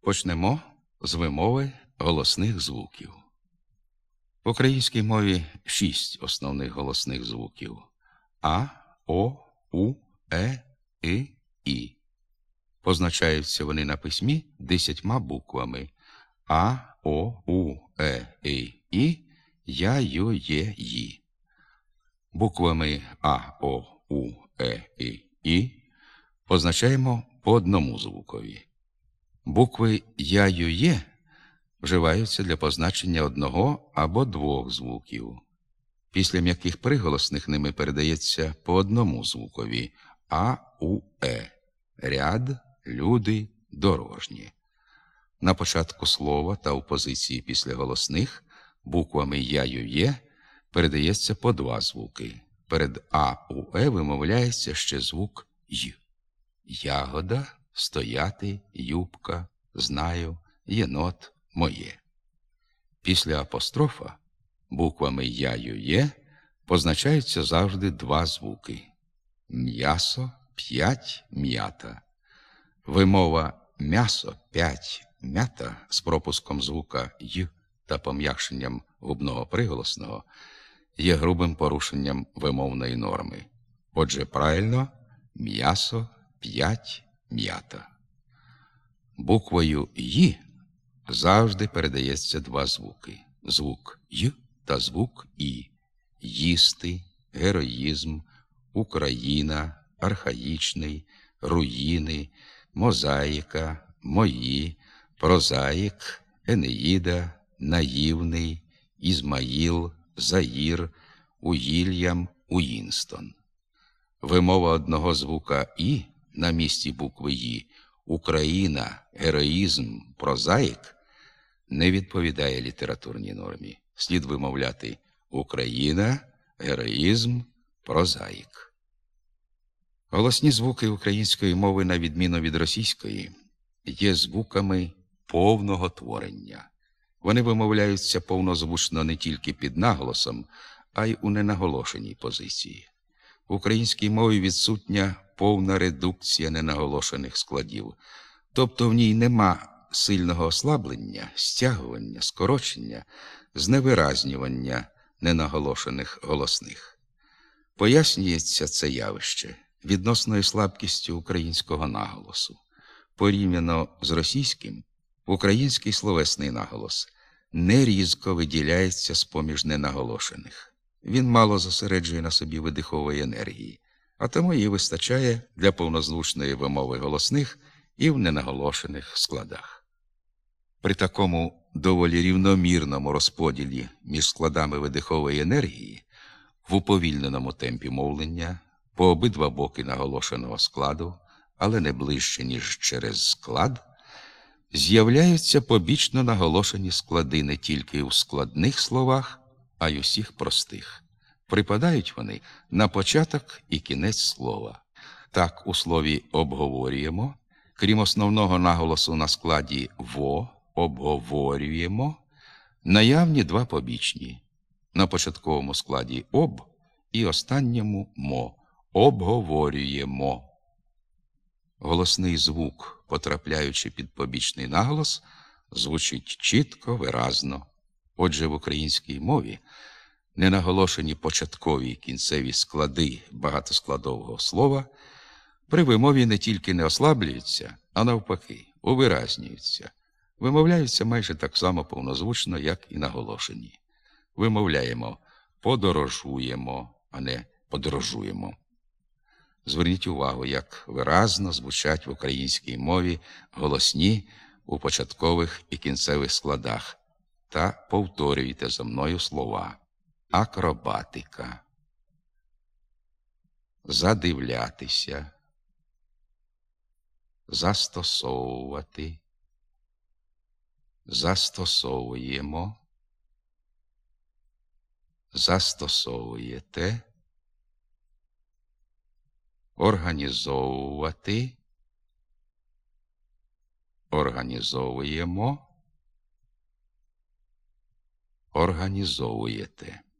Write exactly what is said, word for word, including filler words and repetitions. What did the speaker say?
Почнемо з вимови голосних звуків. В українській мові шість основних голосних звуків – А, О, У, Е, И, І. Позначаються вони на письмі десятьма буквами – А, О, У, Е, И, І, Я, Ю, Є, Ї. Буквами А, О, У, Е, І, І позначаємо по одному звукові. Букви Я, Ю, Є вживаються для позначення одного або двох звуків. Після м'яких приголосних ними передається по одному звукові А, У, Е – ряд, люди, дорожні. На початку слова та у позиції після голосних буквами Я, Ю, Є передається по два звуки. Перед А, У, Е вимовляється ще звук Й. Ягода, стояти, юбка, знаю, єнот, моє. Після апострофа буквами Я, Ю, Є позначаються завжди два звуки. М'ясо, п'ять, м'ята. Вимова м'ясо, п'ять, м'ята з пропуском звука Й та пом'якшенням губного приголосного є грубим порушенням вимовної норми. Отже, правильно – м'ясо, п'ять, м'ята. Буквою Й завжди передається два звуки – звук Й та звук І. Їсти, героїзм, Україна, архаїчний, руїни, мозаїка, мої, прозаїк, Енеїда, наївний, Ізмаїл, Заїр, Уїльям, Уїнстон. Вимова одного звука І на місці букви Ї Україна, героїзм, прозаїк не відповідає літературній нормі. Слід вимовляти Україна, героїзм, прозаїк. Голосні звуки української мови, на відміну від російської, є звуками повного творення. Вони вимовляються повнозвучно не тільки під наголосом, а й у ненаголошеній позиції. В українській мові відсутня повна редукція ненаголошених складів, тобто в ній нема сильного ослаблення, стягування, скорочення, зневиразнювання ненаголошених голосних. Пояснюється це явище відносною слабкістю українського наголосу. Порівняно з російським, український словесний наголос нерізко виділяється з-поміж ненаголошених. Він мало зосереджує на собі видихової енергії, а тому її вистачає для повнозвучної вимови голосних і в ненаголошених складах. При такому доволі рівномірному розподілі між складами видихової енергії в уповільненому темпі мовлення по обидва боки наголошеного складу, але не ближче, ніж через склад, з'являються побічно наголошені склади не тільки у складних словах, а й усіх простих. Припадають вони на початок і кінець слова. Так, у слові «обговорюємо», крім основного наголосу на складі «во», «обговорюємо», наявні два побічні. На початковому складі «об» і останньому «мо» – «обговорюємо». Голосний звук, потрапляючи під побічний наголос, звучить чітко, виразно. Отже, в українській мові ненаголошені початкові і кінцеві склади багатоскладового слова при вимові не тільки не ослаблюються, а навпаки, увиразнюються. Вимовляються майже так само повнозвучно, як і наголошені. Вимовляємо «подорожуємо», а не «подорожуємо». Зверніть увагу, як виразно звучать в українській мові голосні у початкових і кінцевих складах. Та повторюйте за мною слова. Акробатика. Задивлятися. Застосовувати. Застосовуємо. Застосовуєте. Організовувати. Організовуємо. Організовуєте.